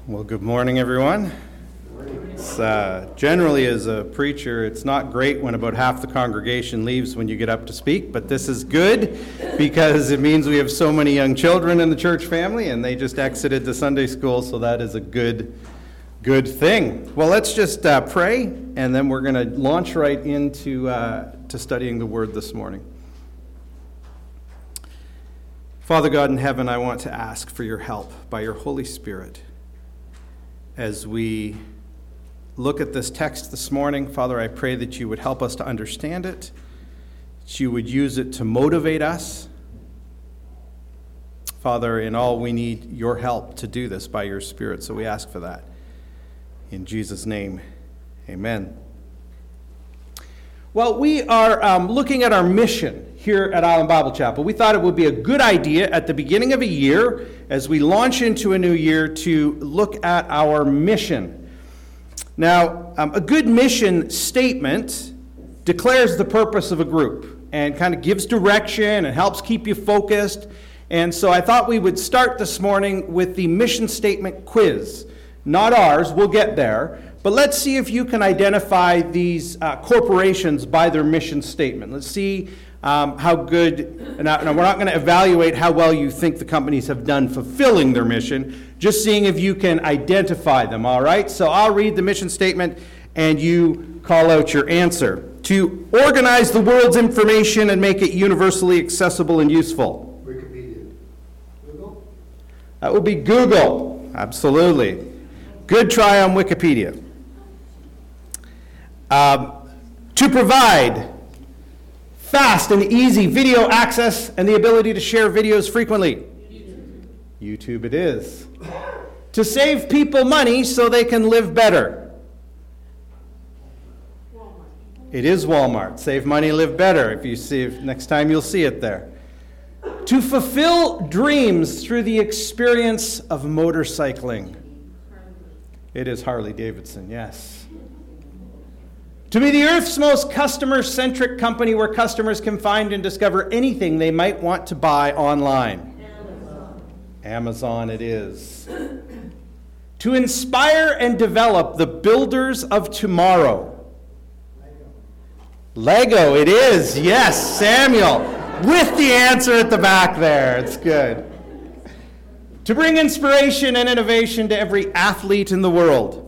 Well, good morning, everyone. Generally, as a preacher, it's not great when about half the congregation leaves when you get up to speak, but this is good because it means we have so many young children in the church family, and they just exited to Sunday school, so that is a good thing. Well, let's just pray, and then we're going to launch right into to studying the Word this morning. Father God in heaven, I want to ask for your help by your Holy Spirit as we look at this text this morning. Father, I pray that you would help us to understand it, that you would use it to motivate us. Father, in all we need your help to do this by your Spirit, so we ask for that. In Jesus' name, amen. Well, we are looking at our mission here at Island Bible Chapel. We thought it would be a good idea at the beginning of a year, as we launch into a new year, to look at our mission. Now, a good mission statement declares the purpose of a group and kind of gives direction and helps keep you focused. And so I thought we would start this morning with the mission statement quiz. Not ours, we'll get there. But let's see if you can identify these corporations by their mission statement. Let's see how good, now we're not going to evaluate how well you think the companies have done fulfilling their mission, just seeing if you can identify them, all right? So I'll read the mission statement and you call out your answer. To organize the world's information and make it universally accessible and useful. Wikipedia. Google? That would be Google, absolutely. Good try on Wikipedia. To provide fast and easy video access and the ability to share videos frequently. YouTube it is. To save people money so they can live better. Walmart. It is Walmart. Save money, live better. If next time you'll see it there. To fulfill dreams through the experience of motorcycling. It is Harley Davidson, yes. To be the Earth's most customer-centric company where customers can find and discover anything they might want to buy online. Amazon it is. To inspire and develop the builders of tomorrow. Lego it is, yes, Samuel, with the answer at the back there. It's good. To bring inspiration and innovation to every athlete in the world.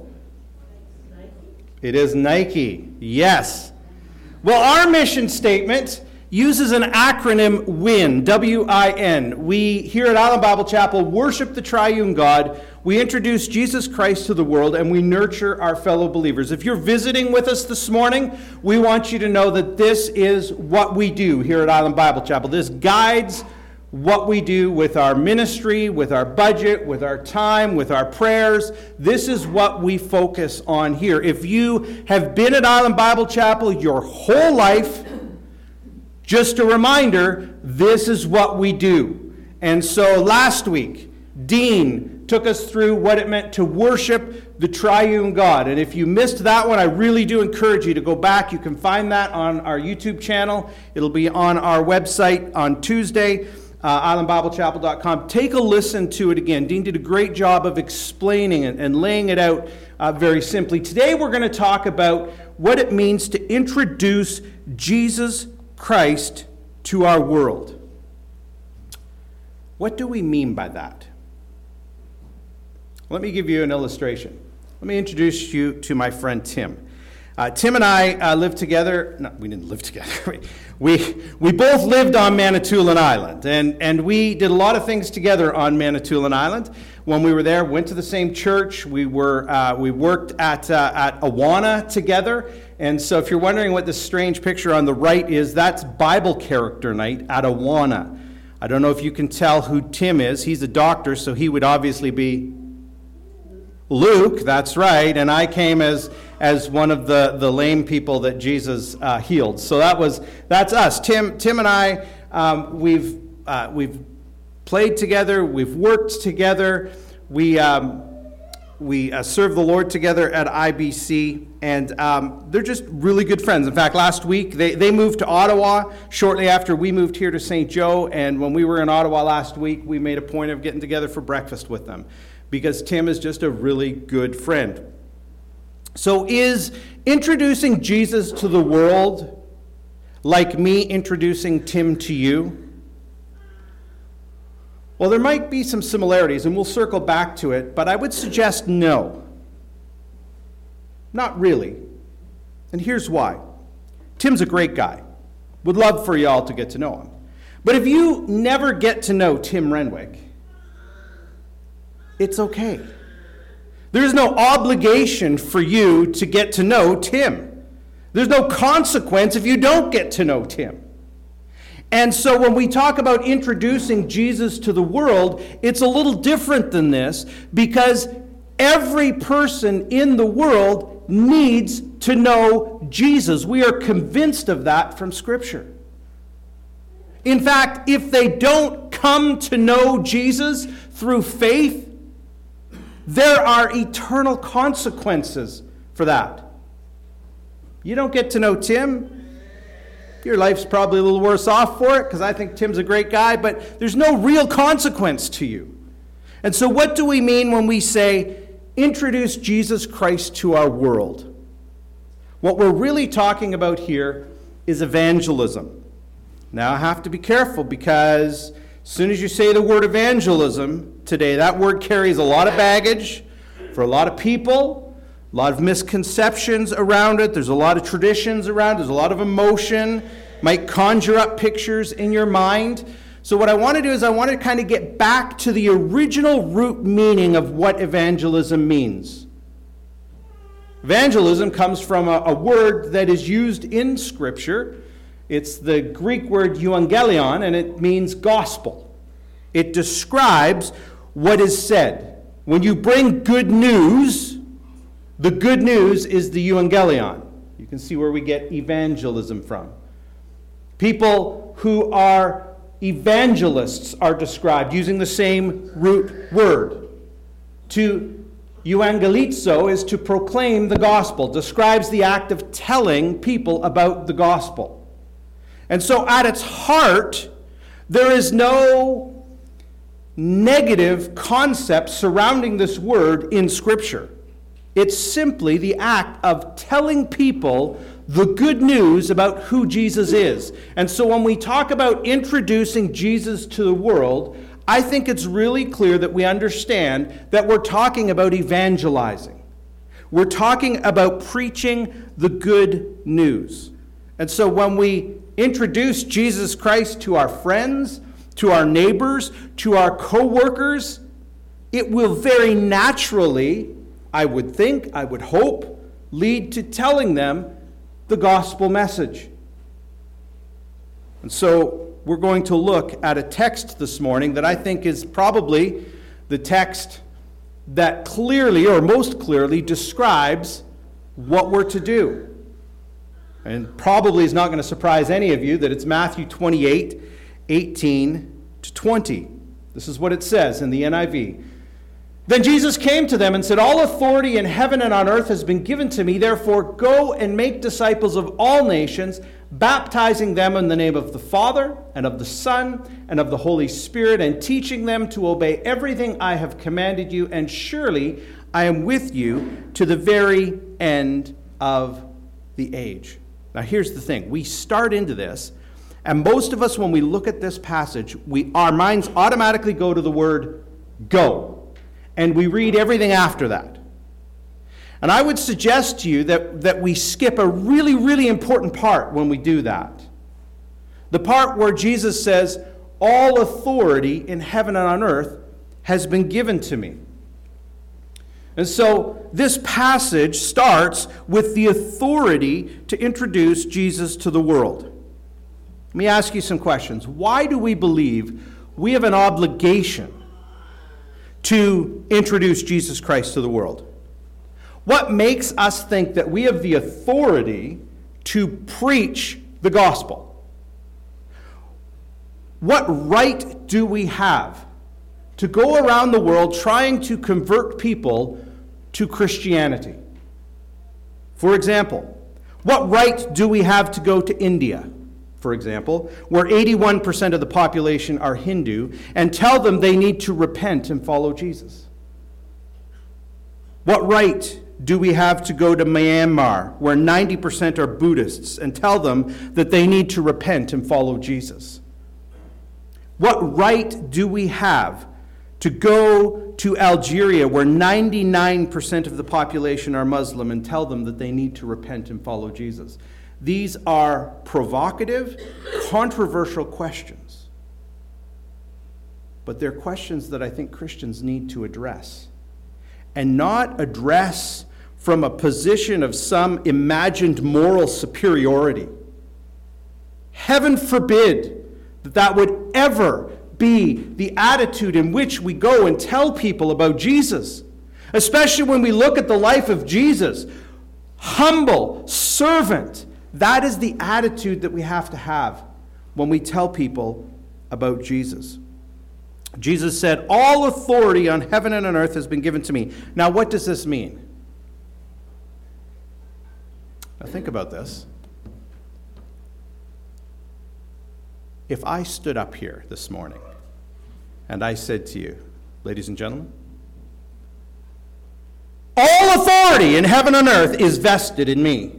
It is Nike, yes. Well, our mission statement uses an acronym WIN, W-I-N. We, here at Island Bible Chapel, worship the triune God. We introduce Jesus Christ to the world, and we nurture our fellow believers. If you're visiting with us this morning, we want you to know that this is what we do here at Island Bible Chapel. This guides what we do with our ministry, with our budget, with our time, with our prayers. This is what we focus on here. If you have been at Island Bible Chapel your whole life, just a reminder, this is what we do. And so last week, Dean took us through what it meant to worship the triune God. And if you missed that one, I really do encourage you to go back. You can find that on our YouTube channel. It'll be on our website on Tuesday. islandbiblechapel.com. Take a listen to it again. Dean did a great job of explaining it and laying it out very simply. Today we're going to talk about what it means to introduce Jesus Christ to our world. What do we mean by that? Let me give you an illustration. Let me introduce you to my friend Tim. Tim and I lived together. No, we didn't live together. We both lived on Manitoulin Island, and we did a lot of things together on Manitoulin Island. When we were there, went to the same church. We worked at Awana together. And so if you're wondering what this strange picture on the right is, that's Bible character night at Awana. I don't know if you can tell who Tim is. He's a doctor, so he would obviously be Luke, that's right, and I came as one of the lame people that Jesus healed. So that's us. Tim and I, we've played together, we've worked together, we serve the Lord together at IBC, and they're just really good friends. In fact, last week they moved to Ottawa shortly after we moved here to St. Joe, and when we were in Ottawa last week, we made a point of getting together for breakfast with them. because Tim is just a really good friend. So is introducing Jesus to the world like me introducing Tim to you? Well, there might be some similarities, and we'll circle back to it, but I would suggest no. Not really. And here's why. Tim's a great guy. Would love for y'all to get to know him. But if you never get to know Tim Renwick, it's okay. There's no obligation for you to get to know Tim. There's no consequence if you don't get to know Tim. And so when we talk about introducing Jesus to the world, it's a little different than this, because every person in the world needs to know Jesus. We are convinced of that from Scripture. In fact, if they don't come to know Jesus through faith, there are eternal consequences for that. You don't get to know Tim, your life's probably a little worse off for it, because I think Tim's a great guy, but there's no real consequence to you. And so what do we mean when we say, introduce Jesus Christ to our world? What we're really talking about here is evangelism. Now I have to be careful, because as soon as you say the word evangelism today, that word carries a lot of baggage for a lot of people. A lot of misconceptions around it. There's a lot of traditions around it. There's a lot of emotion. Might conjure up pictures in your mind. So what I want to do is I want to kind of get back to the original root meaning of what evangelism means. Evangelism comes from a word that is used in Scripture. It's the Greek word euangelion, and it means gospel. It describes what is said. When you bring good news, the good news is the euangelion. You can see where we get evangelism from. People who are evangelists are described using the same root word. To euangelizo is to proclaim the gospel, describes the act of telling people about the gospel. And so at its heart, there is no negative concept surrounding this word in Scripture. It's simply the act of telling people the good news about who Jesus is. And so when we talk about introducing Jesus to the world, I think it's really clear that we understand that we're talking about evangelizing. We're talking about preaching the good news. And so when we introduce Jesus Christ to our friends, to our neighbors, to our co-workers, it will very naturally, I would think, I would hope, lead to telling them the gospel message. And so we're going to look at a text this morning that I think is probably the text that clearly, or most clearly, describes what we're to do. And probably is not going to surprise any of you that it's Matthew 28, 18 to 20. This is what it says in the NIV. Then Jesus came to them and said, "All authority in heaven and on earth has been given to me. Therefore, go and make disciples of all nations, baptizing them in the name of the Father and of the Son and of the Holy Spirit, and teaching them to obey everything I have commanded you. And surely I am with you to the very end of the age." Now, here's the thing. We start into this, and most of us, when we look at this passage, our minds automatically go to the word go. And we read everything after that. And I would suggest to you that we skip a really, really important part when we do that. The part where Jesus says, "All authority in heaven and on earth has been given to me." And so this passage starts with the authority to introduce Jesus to the world. Let me ask you some questions. Why do we believe we have an obligation to introduce Jesus Christ to the world? What makes us think that we have the authority to preach the gospel? What right do we have to go around the world trying to convert people to Christianity? For example, what right do we have to go to India, for example, where 81% of the population are Hindu, and tell them they need to repent and follow Jesus? What right do we have to go to Myanmar, where 90% are Buddhists, and tell them that they need to repent and follow Jesus? What right do we have to go to Algeria, where 99% of the population are Muslim, and tell them that they need to repent and follow Jesus? These are provocative, controversial questions. But they're questions that I think Christians need to address. And not address from a position of some imagined moral superiority. Heaven forbid that that would ever be the attitude in which we go and tell people about Jesus. Especially when we look at the life of Jesus. Humble, servant. That is the attitude that we have to have when we tell people about Jesus. Jesus said, "All authority on heaven and on earth has been given to me." Now, what does this mean? Now, think about this. If I stood up here this morning and I said to you, ladies and gentlemen, all authority in heaven and earth is vested in me,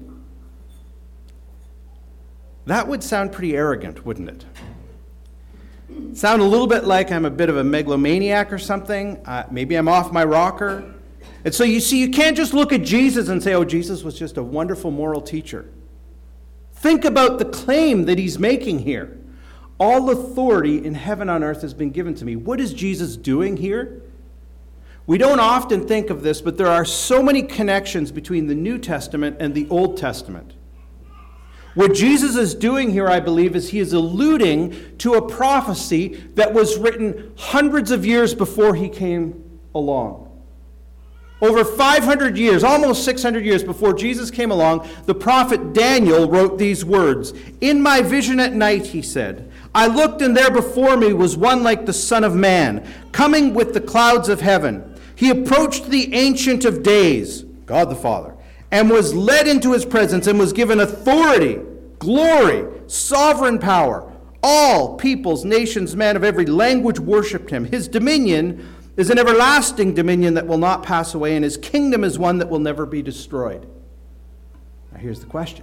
that would sound pretty arrogant, wouldn't it? Sound a little bit like I'm a bit of a megalomaniac or something. Maybe I'm off my rocker. And so you see, you can't just look at Jesus and say, oh, Jesus was just a wonderful moral teacher. Think about the claim that he's making here. All authority in heaven and on earth has been given to me. What is Jesus doing here? We don't often think of this, but there are so many connections between the New Testament and the Old Testament. What Jesus is doing here, I believe, is he is alluding to a prophecy that was written hundreds of years before he came along. Over 500 years, almost 600 years before Jesus came along, the prophet Daniel wrote these words. "In my vision at night," he said, "I looked, and there before me was one like the Son of Man, coming with the clouds of heaven. He approached the Ancient of Days," God the Father, "and was led into his presence and was given authority, glory, sovereign power. All peoples, nations, men of every language worshipped him. His dominion is an everlasting dominion that will not pass away, and his kingdom is one that will never be destroyed." Now here's the question.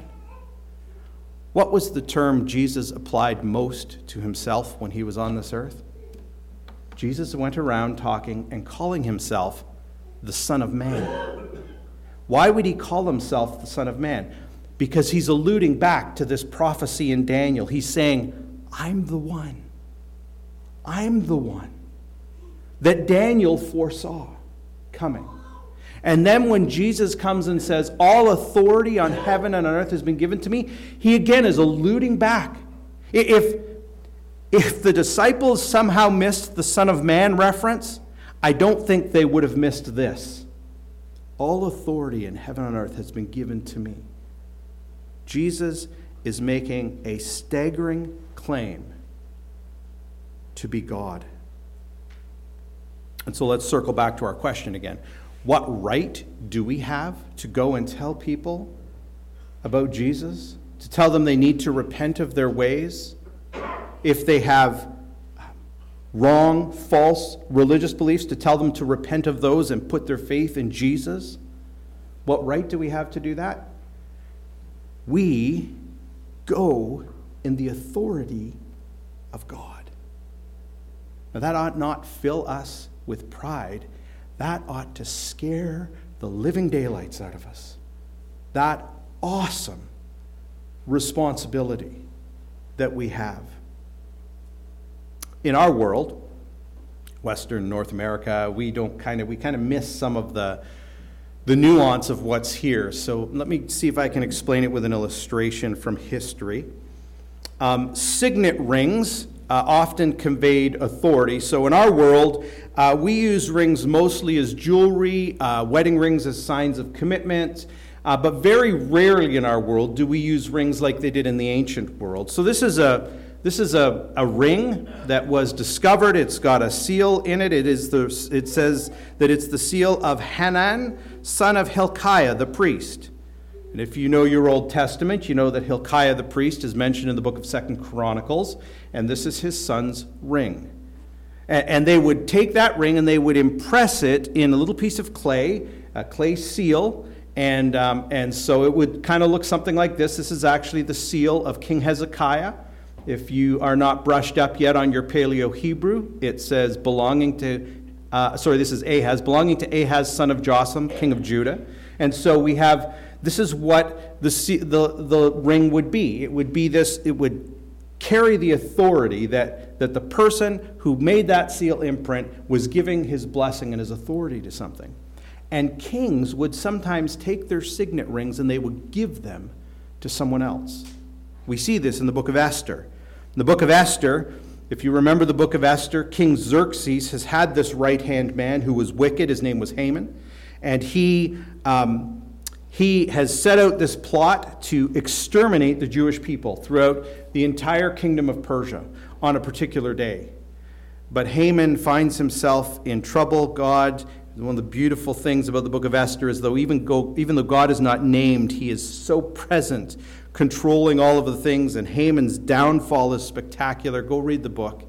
What was the term Jesus applied most to himself when he was on this earth? Jesus went around talking and calling himself the Son of Man. Why would he call himself the Son of Man? Because he's alluding back to this prophecy in Daniel. He's saying, I'm the one. I'm the one that Daniel foresaw coming. And then when Jesus comes and says, all authority on heaven and on earth has been given to me, he again is alluding back. If the disciples somehow missed the Son of Man reference, I don't think they would have missed this. All authority in heaven and earth has been given to me. Jesus is making a staggering claim to be God. And so let's circle back to our question again. What right do we have to go and tell people about Jesus? To tell them they need to repent of their ways? If they have wrong, false religious beliefs, to tell them to repent of those and put their faith in Jesus? What right do we have to do that? We go in the authority of God. Now that ought not fill us with pride. That ought to scare the living daylights out of us. That awesome responsibility that we have. In our world, Western North America, we kind of miss some of the nuance of what's here. So let me see if I can explain it with an illustration from history. Signet rings often conveyed authority. So in our world, we use rings mostly as jewelry, wedding rings as signs of commitment, but very rarely in our world do we use rings like they did in the ancient world. So this is a ring that was discovered. It's got a seal in it. It says that it's the seal of Hanan, son of Hilkiah, the priest. And if you know your Old Testament, you know that Hilkiah the priest is mentioned in the book of 2 Chronicles, and this is his son's ring. And they would take that ring and they would impress it in a little piece of clay clay seal, and so it would kind of look something like this. This is actually the seal of King Hezekiah. If you are not brushed up yet on your Paleo-Hebrew, it says this is Ahaz, belonging to Ahaz, son of Jotham, king of Judah. And so we have, this is what the ring would be. It would be this, it would carry the authority that the person who made that seal imprint was giving his blessing and his authority to something. And kings would sometimes take their signet rings and they would give them to someone else. We see this in the book of Esther. In the book of Esther, if you remember the book of Esther, King Xerxes has had this right-hand man who was wicked. His name was Haman. And he has set out this plot to exterminate the Jewish people throughout the entire kingdom of Persia on a particular day. But Haman finds himself in trouble. God, one of the beautiful things about the book of Esther is even though God is not named, he is so present, controlling all of the things, and Haman's downfall is spectacular. Go read the book.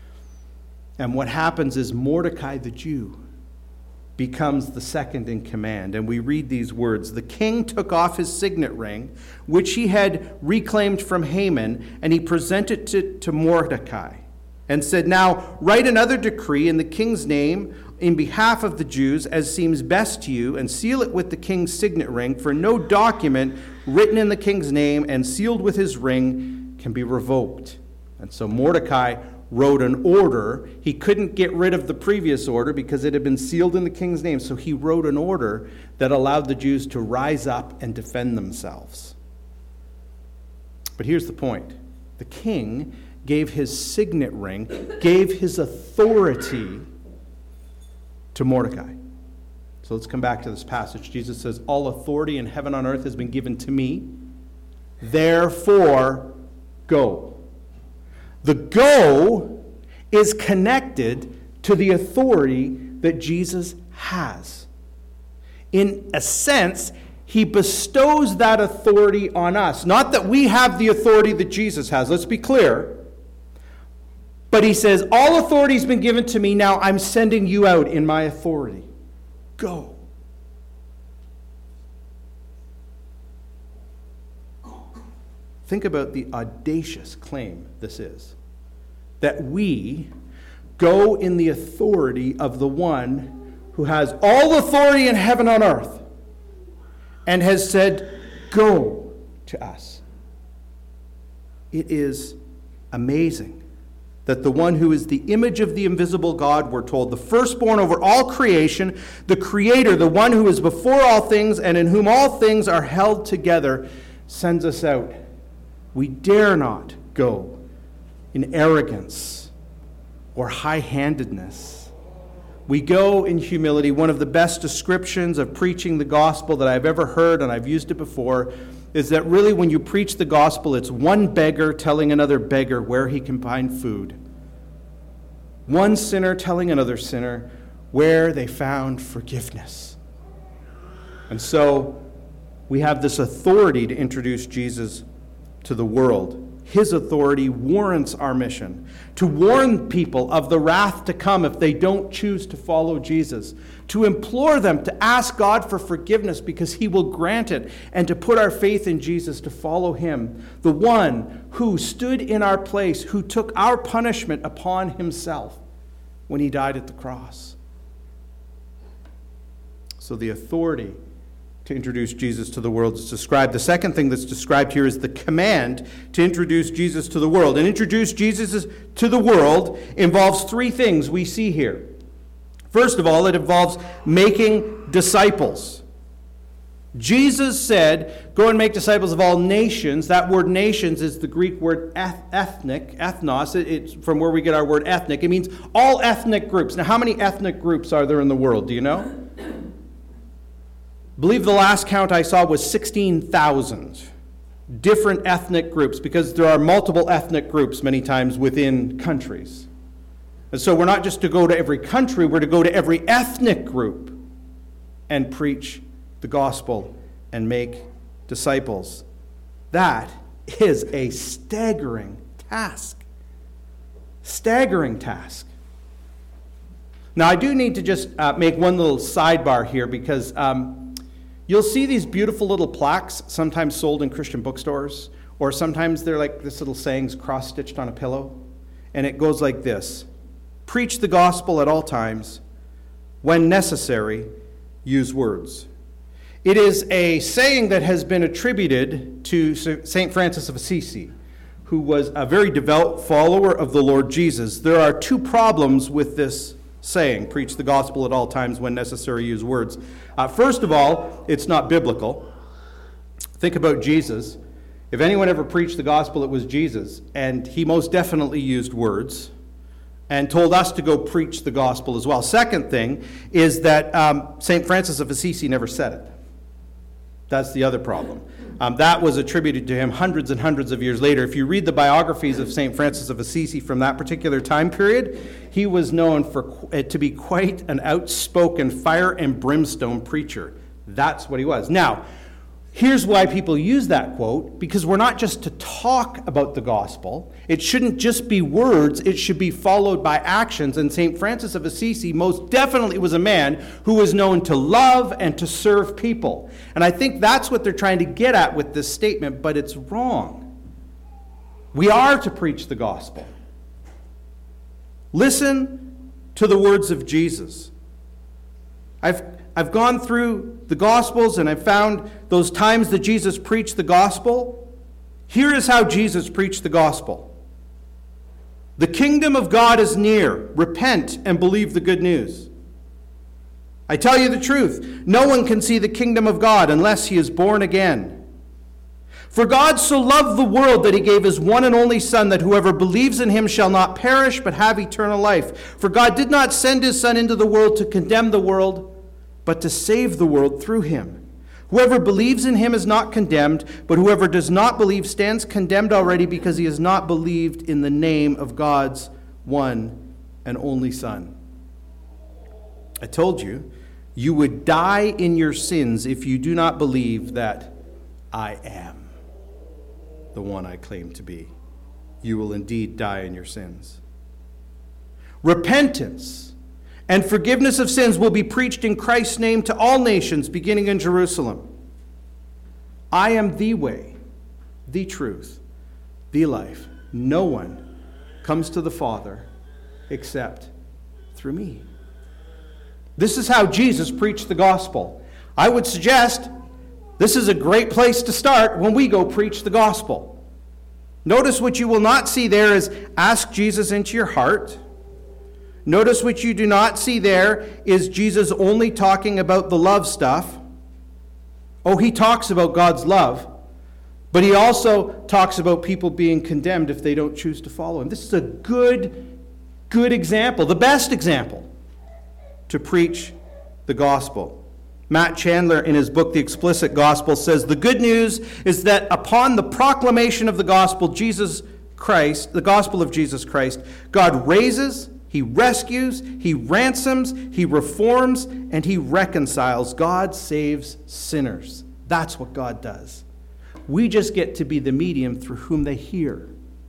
And what happens is Mordecai the Jew becomes the second in command. And we read these words: the king took off his signet ring, which he had reclaimed from Haman, and he presented it to Mordecai, and said, "Now write another decree in the king's name in behalf of the Jews, as seems best to you, and seal it with the king's signet ring, for no document written in the king's name and sealed with his ring can be revoked." And so Mordecai wrote an order. He couldn't get rid of the previous order because it had been sealed in the king's name. So he wrote an order that allowed the Jews to rise up and defend themselves. But here's the point. The king gave his signet ring, gave his authority to Mordecai. So let's come back to this passage. Jesus says, "All authority in heaven and on earth has been given to me. Therefore, go." The go is connected to the authority that Jesus has. In a sense, he bestows that authority on us. Not that we have the authority that Jesus has. Let's be clear. But he says, all authority has been given to me. Now I'm sending you out in my authority. Go. Think about the audacious claim this is. That we go in the authority of the one who has all authority in heaven and on earth and has said, go to us. It is amazing that the one who is the image of the invisible God, we're told, the firstborn over all creation, the creator, the one who is before all things and in whom all things are held together, sends us out. We dare not go in arrogance or high-handedness. We go in humility. One of the best descriptions of preaching the gospel that I've ever heard, and I've used it before, is that really when you preach the gospel, it's one beggar telling another beggar where he can find food. One sinner telling another sinner where they found forgiveness. And so we have this authority to introduce Jesus to the world. His authority warrants our mission, to warn people of the wrath to come if they don't choose to follow Jesus, to implore them to ask God for forgiveness because he will grant it, and to put our faith in Jesus, to follow him, the one who stood in our place, who took our punishment upon himself when he died at the cross. So the authority to introduce Jesus to the world is described. The second thing that's described here is the command to introduce Jesus to the world. And introduce Jesus to the world involves three things we see here. First of all, it involves making disciples. Jesus said, go and make disciples of all nations. That word nations is the Greek word ethnic, ethnos. It's from where we get our word ethnic. It means all ethnic groups. Now, how many ethnic groups are there in the world? Do you know? I believe the last count I saw was 16,000 different ethnic groups, because there are multiple ethnic groups many times within countries. And so we're not just to go to every country, we're to go to every ethnic group and preach the gospel and make disciples. That is a staggering task. Staggering task. Now, I do need to just make one little sidebar here because you'll see these beautiful little plaques sometimes sold in Christian bookstores, or sometimes they're like this little sayings cross-stitched on a pillow, and it goes like this: preach the gospel at all times. When necessary, use words. It is a saying that has been attributed to St. Francis of Assisi, who was a very devout follower of the Lord Jesus. There are two problems with this saying: preach the gospel at all times, when necessary, use words. First of all, it's not biblical. Think about Jesus. If anyone ever preached the gospel, it was Jesus, and he most definitely used words and told us to go preach the gospel as well. Second thing is that St. Francis of Assisi never said it. That's the other problem. That was attributed to him hundreds and hundreds of years later. If you read the biographies of St. Francis of Assisi from that particular time period, he was known to be quite an outspoken fire and brimstone preacher. That's what he was. Now, here's why people use that quote: because we're not just to talk about the gospel. It shouldn't just be words. It should be followed by actions. And St. Francis of Assisi most definitely was a man who was known to love and to serve people. And I think that's what they're trying to get at with this statement, but it's wrong. We are to preach the gospel. Listen to the words of Jesus. I've gone through the Gospels and I've found those times that Jesus preached the gospel. Here is how Jesus preached the gospel. The kingdom of God is near. Repent and believe the good news. I tell you the truth, no one can see the kingdom of God unless he is born again. For God so loved the world that he gave his one and only Son, that whoever believes in him shall not perish but have eternal life. For God did not send his Son into the world to condemn the world, but to save the world through him. Whoever believes in him is not condemned, but whoever does not believe stands condemned already, because he has not believed in the name of God's one and only Son. I told you, you would die in your sins if you do not believe that I am the one I claim to be. You will indeed die in your sins. Repentance and forgiveness of sins will be preached in Christ's name to all nations, beginning in Jerusalem. I am the way, the truth, the life. No one comes to the Father except through me. This is how Jesus preached the gospel. I would suggest this is a great place to start when we go preach the gospel. Notice what you will not see there is ask Jesus into your heart. Notice what you do not see there is Jesus only talking about the love stuff. Oh, he talks about God's love, but he also talks about people being condemned if they don't choose to follow him. This is a good example, the best example to preach the gospel. Matt Chandler, in his book, The Explicit Gospel, says, the good news is that upon the proclamation of the gospel, Jesus Christ, the gospel of Jesus Christ, God raises, he rescues, he ransoms, he reforms, and he reconciles. God saves sinners. That's what God does. We just get to be the medium through whom they hear.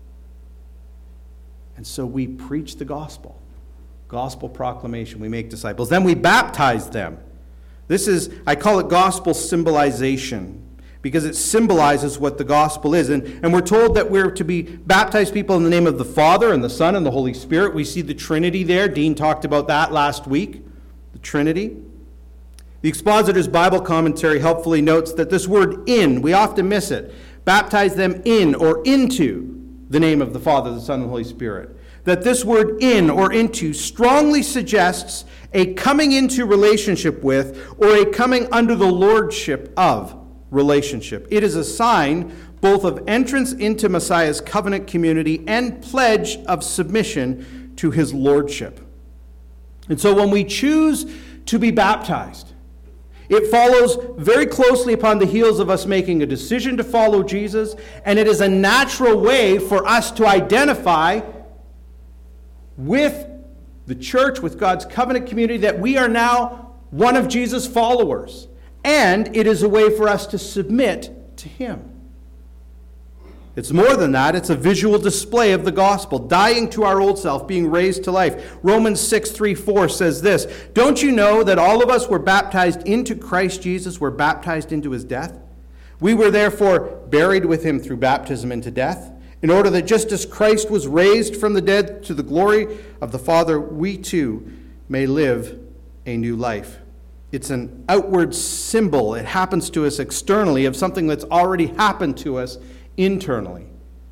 And so we preach the gospel. Gospel proclamation. We make disciples. Then we baptize them. This is, I call it gospel symbolization, because it symbolizes what the gospel is. And we're told that we're to be baptize people in the name of the Father and the Son and the Holy Spirit. We see the Trinity there. Dean talked about that last week, the Trinity. The Expositor's Bible Commentary helpfully notes that this word in, we often miss it. Baptize them in or into the name of the Father, the Son, and the Holy Spirit. That this word in or into strongly suggests a coming into relationship with or a coming under the lordship of relationship. It is a sign both of entrance into Messiah's covenant community and pledge of submission to his lordship. And so when we choose to be baptized, it follows very closely upon the heels of us making a decision to follow Jesus, and it is a natural way for us to identify with the church, with God's covenant community, that we are now one of Jesus' followers. And it is a way for us to submit to him. It's more than that. It's a visual display of the gospel, dying to our old self, being raised to life. Romans 6:3-4 says this, "Don't you know that all of us were baptized into Christ Jesus, were baptized into his death? We were therefore buried with him through baptism into death, in order that just as Christ was raised from the dead to the glory of the Father, we too may live a new life." It's an outward symbol. It happens to us externally of something that's already happened to us internally.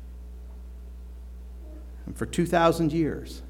And for 2,000 years,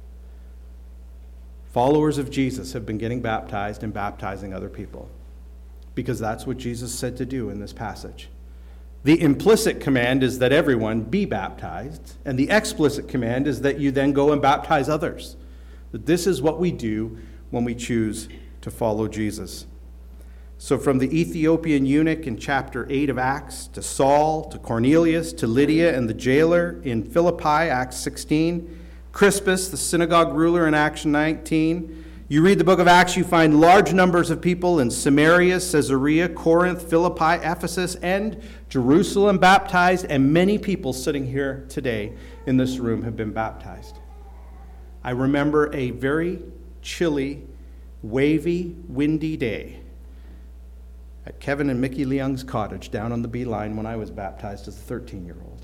followers of Jesus have been getting baptized and baptizing other people, because that's what Jesus said to do in this passage. The implicit command is that everyone be baptized, and the explicit command is that you then go and baptize others. That this is what we do when we choose to follow Jesus. So from the Ethiopian eunuch in chapter 8 of Acts, to Saul, to Cornelius, to Lydia and the jailer in Philippi, Acts 16, Crispus, the synagogue ruler in Acts 19. You read the book of Acts, you find large numbers of people in Samaria, Caesarea, Corinth, Philippi, Ephesus, and Jerusalem baptized, and many people sitting here today in this room have been baptized. I remember a very chilly, wavy, windy day at Kevin and Mickey Leung's cottage down on the Beeline when I was baptized as a 13-year-old.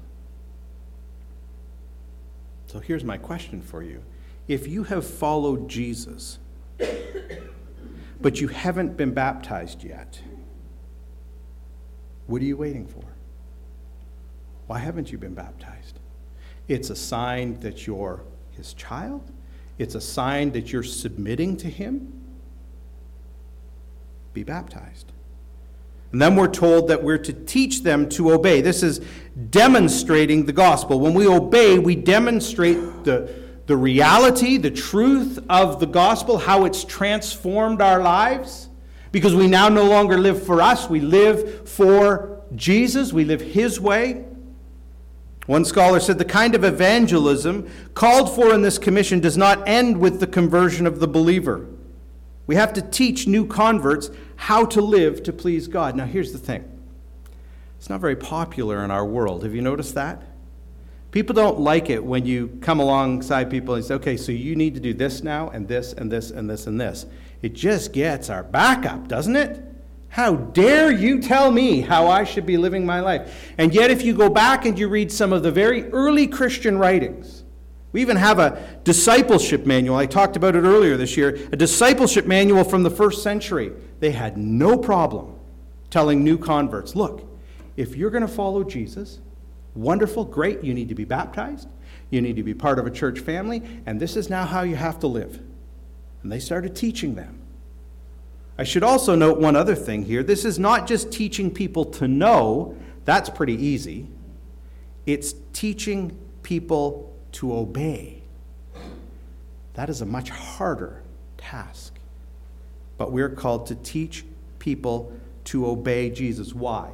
So here's my question for you. If you have followed Jesus, but you haven't been baptized yet, what are you waiting for? Why haven't you been baptized? It's a sign that you're his child. It's a sign that you're submitting to him. Be baptized. And then we're told that we're to teach them to obey. This is demonstrating the gospel. When we obey, we demonstrate the reality, the truth of the gospel, how it's transformed our lives. Because we now no longer live for us, we live for Jesus, we live his way. One scholar said the kind of evangelism called for in this commission does not end with the conversion of the believer. We have to teach new converts how to live to please God. Now here's the thing. It's not very popular in our world. Have you noticed that? People don't like it when you come alongside people and say, okay, so you need to do this now, and this, and this, and this, and this. It just gets our back up, doesn't it? How dare you tell me how I should be living my life? And yet if you go back and you read some of the very early Christian writings, we even have a discipleship manual. I talked about it earlier this year. A discipleship manual from the first century. They had no problem telling new converts, look, if you're going to follow Jesus, wonderful, great, you need to be baptized. You need to be part of a church family. And this is now how you have to live. And they started teaching them. I should also note one other thing here. This is not just teaching people to know. That's pretty easy. It's teaching people to obey. That is a much harder task. But we're called to teach people to obey Jesus. Why?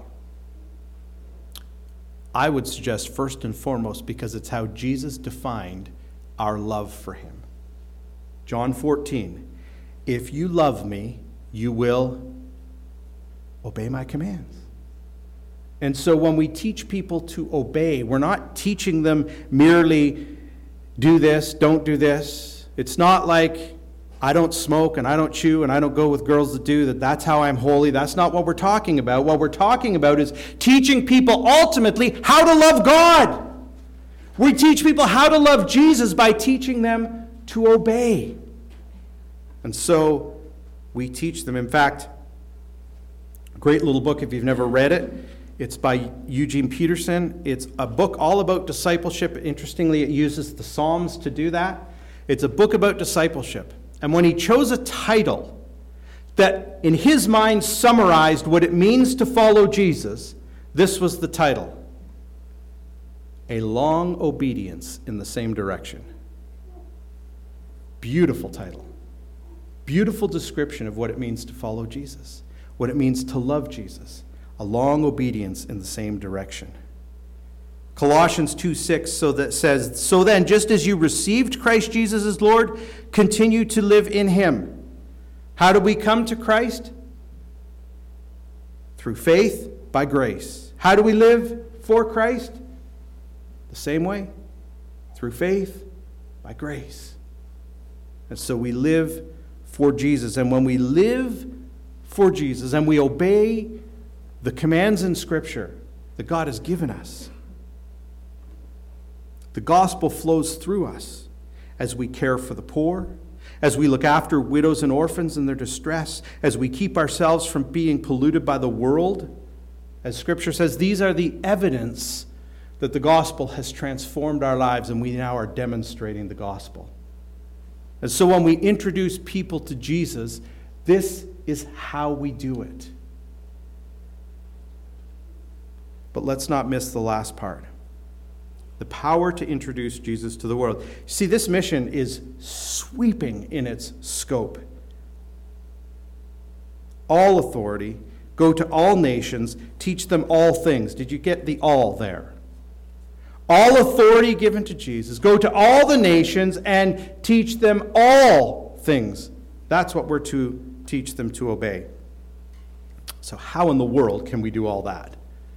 I would suggest first and foremost because it's how Jesus defined our love for him. John 14, if you love me, you will obey my commands. And so when we teach people to obey, we're not teaching them merely do this, don't do this. It's not like I don't smoke and I don't chew and I don't go with girls that do, that's how I'm holy. That's not what we're talking about. What we're talking about is teaching people ultimately how to love God. We teach people how to love Jesus by teaching them to obey. And so we teach them. In fact, a great little book if you've never read it. It's by Eugene Peterson. It's a book all about discipleship. Interestingly, it uses the Psalms to do that. It's a book about discipleship. And when he chose a title that in his mind summarized what it means to follow Jesus, this was the title: A Long Obedience in the Same Direction. Beautiful title. Beautiful description of what it means to follow Jesus, what it means to love Jesus. A long obedience in the same direction. Colossians 2:6 says, so then, just as you received Christ Jesus as Lord, continue to live in him. How do we come to Christ? Through faith, by grace. How do we live for Christ? The same way, through faith, by grace. And so we live for Jesus. And when we live for Jesus and we obey the commands in Scripture that God has given us, the gospel flows through us as we care for the poor, as we look after widows and orphans in their distress, as we keep ourselves from being polluted by the world. As Scripture says, these are the evidence that the gospel has transformed our lives, and we now are demonstrating the gospel. And so when we introduce people to Jesus, this is how we do it. But let's not miss the last part. The power to introduce Jesus to the world. See, this mission is sweeping in its scope. All authority, go to all nations, teach them all things. Did you get the all there? All authority given to Jesus. Go to all the nations and teach them all things. That's what we're to teach them to obey. So how in the world can we do all that?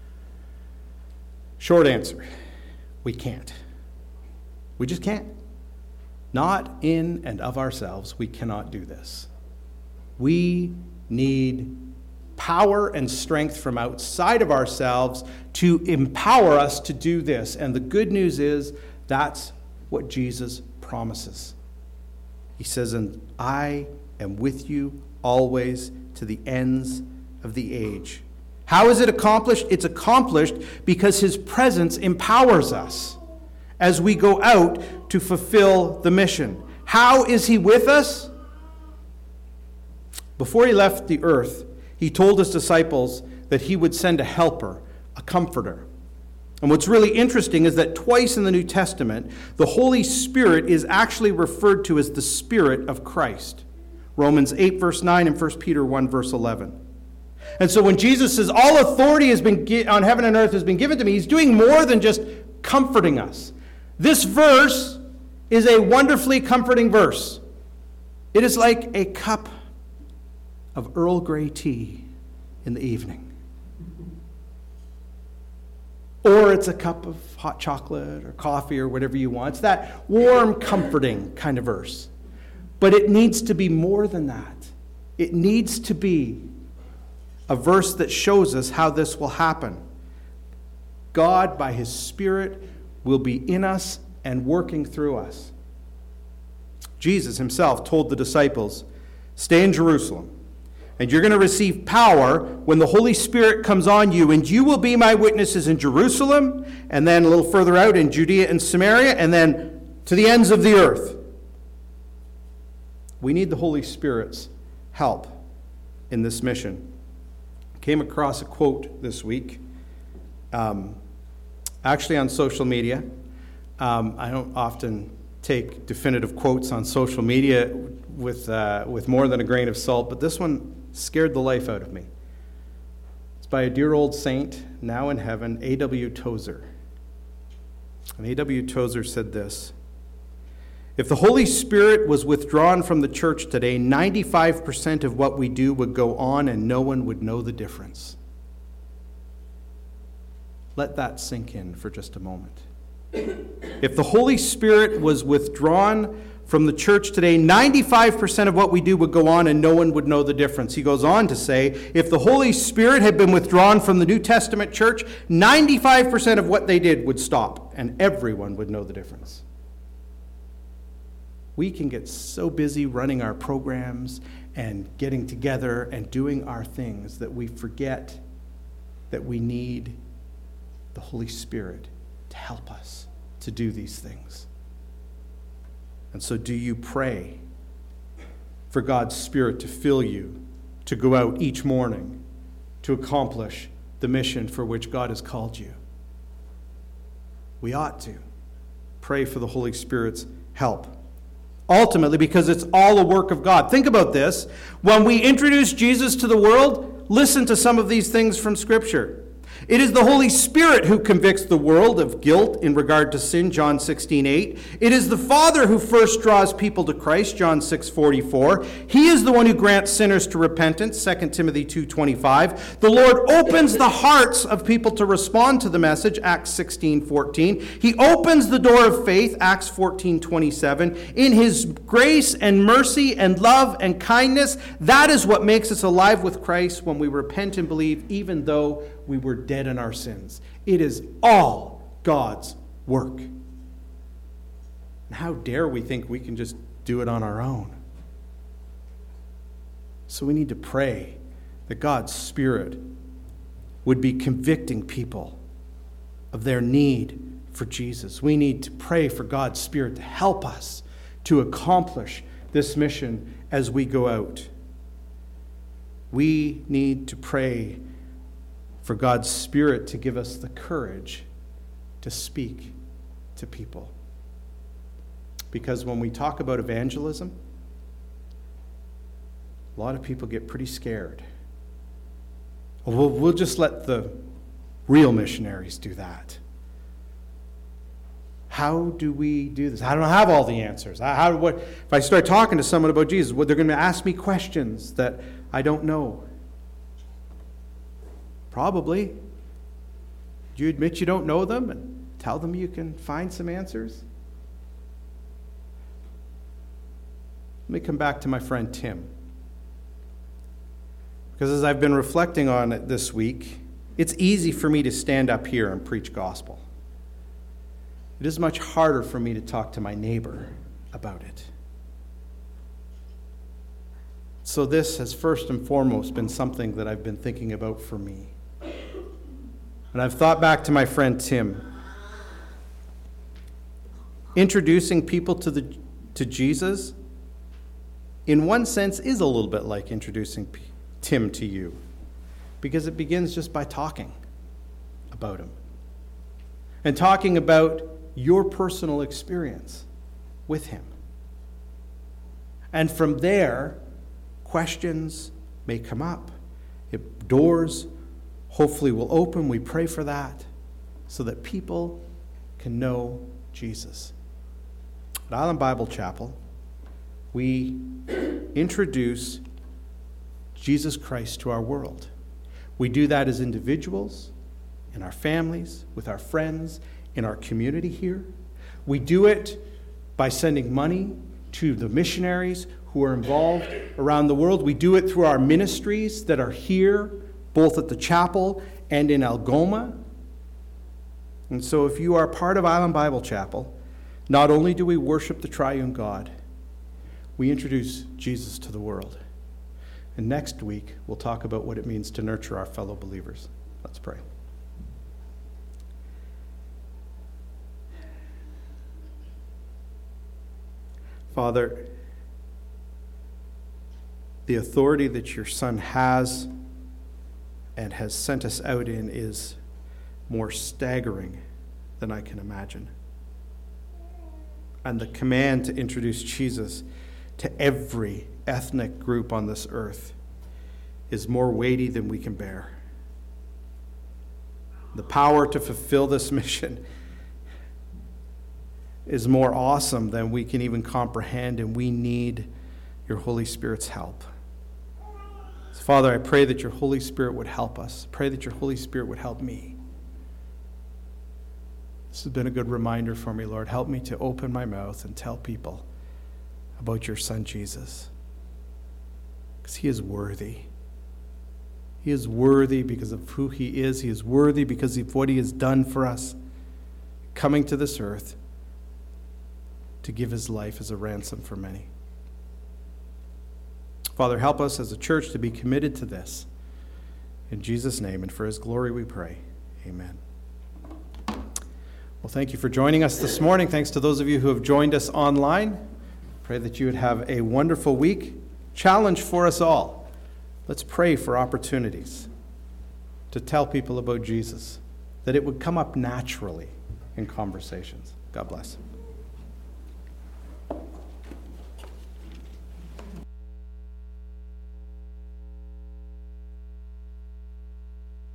Short answer, we can't. We just can't. Not in and of ourselves, we cannot do this. We need power and strength from outside of ourselves to empower us to do this. And the good news is that's what Jesus promises. He says, and I am with you always to the ends of the age. How is it accomplished? It's accomplished because his presence empowers us as we go out to fulfill the mission. How is he with us? Before he left the earth, he told his disciples that he would send a helper, a comforter. And what's really interesting is that twice in the New Testament, the Holy Spirit is actually referred to as the Spirit of Christ. Romans 8, verse 9, and 1 Peter 1, verse 11. And so when Jesus says, all authority has been on heaven and earth has been given to me, he's doing more than just comforting us. This verse is a wonderfully comforting verse. It is like a cup of Earl Grey tea in the evening. Or it's a cup of hot chocolate or coffee or whatever you want. It's that warm, comforting kind of verse. But it needs to be more than that. It needs to be a verse that shows us how this will happen. God, by his Spirit, will be in us and working through us. Jesus himself told the disciples, stay in Jerusalem, and you're going to receive power when the Holy Spirit comes on you, and you will be my witnesses in Jerusalem, and then a little further out in Judea and Samaria, and then to the ends of the earth. We need the Holy Spirit's help in this mission. Came across a quote this week, actually on social media. I don't often take definitive quotes on social media with more than a grain of salt, but this one scared the life out of me. It's by a dear old saint, now in heaven, A.W. Tozer. And A.W. Tozer said this: if the Holy Spirit was withdrawn from the church today, 95% of what we do would go on and no one would know the difference. Let that sink in for just a moment. If the Holy Spirit was withdrawn from the church today, 95% of what we do would go on and no one would know the difference. He goes on to say, if the Holy Spirit had been withdrawn from the New Testament church, 95% of what they did would stop and everyone would know the difference. We can get so busy running our programs and getting together and doing our things that we forget that we need the Holy Spirit to help us to do these things. And so do you pray for God's Spirit to fill you, to go out each morning to accomplish the mission for which God has called you? We ought to pray for the Holy Spirit's help. Ultimately, because it's all a work of God. Think about this. When we introduce Jesus to the world, listen to some of these things from Scripture. It is the Holy Spirit who convicts the world of guilt in regard to sin, John 16:8. It is the Father who first draws people to Christ, John 6:44. He is the one who grants sinners to repentance, 2 Timothy 2:25. The Lord opens the hearts of people to respond to the message, Acts 16:14. He opens the door of faith, Acts 14:27. In his grace and mercy and love and kindness, that is what makes us alive with Christ when we repent and believe, even though we were dead in our sins. It is all God's work. And how dare we think we can just do it on our own? So we need to pray that God's Spirit would be convicting people of their need for Jesus. We need to pray for God's Spirit to help us to accomplish this mission as we go out. We need to pray for God's Spirit to give us the courage to speak to people. Because when we talk about evangelism, a lot of people get pretty scared. We'll just let the real missionaries do that. How do we do this? I don't have all the answers. If I start talking to someone about Jesus, they're going to ask me questions that I don't know. Probably. Do you admit you don't know them and tell them you can find some answers? Let me come back to my friend Tim. Because as I've been reflecting on it this week, it's easy for me to stand up here and preach gospel. It is much harder for me to talk to my neighbor about it. So this has first and foremost been something that I've been thinking about for me. And I've thought back to my friend Tim. Introducing people to Jesus, in one sense, is a little bit like introducing Tim to you. Because it begins just by talking about him. And talking about your personal experience with him. And from there, questions may come up. Doors hopefully will open. We pray for that so that people can know Jesus. At Island Bible Chapel, we introduce Jesus Christ to our world. We do that as individuals, in our families, with our friends, in our community here. We do it by sending money to the missionaries who are involved around the world. We do it through our ministries that are here, both at the chapel and in Algoma. And so if you are part of Island Bible Chapel, not only do we worship the triune God, we introduce Jesus to the world. And next week, we'll talk about what it means to nurture our fellow believers. Let's pray. Father, the authority that your Son has and has sent us out in is more staggering than I can imagine. And the command to introduce Jesus to every ethnic group on this earth is more weighty than we can bear. The power to fulfill this mission is more awesome than we can even comprehend, and we need your Holy Spirit's help. So, Father, I pray that your Holy Spirit would help us. Pray that your Holy Spirit would help me. This has been a good reminder for me, Lord. Help me to open my mouth and tell people about your Son, Jesus. Because he is worthy. He is worthy because of who he is. He is worthy because of what he has done for us, coming to this earth to give his life as a ransom for many. Father, help us as a church to be committed to this. In Jesus' name and for his glory we pray. Amen. Well, thank you for joining us this morning. Thanks to those of you who have joined us online. Pray that you would have a wonderful week. Challenge for us all. Let's pray for opportunities to tell people about Jesus, that it would come up naturally in conversations. God bless.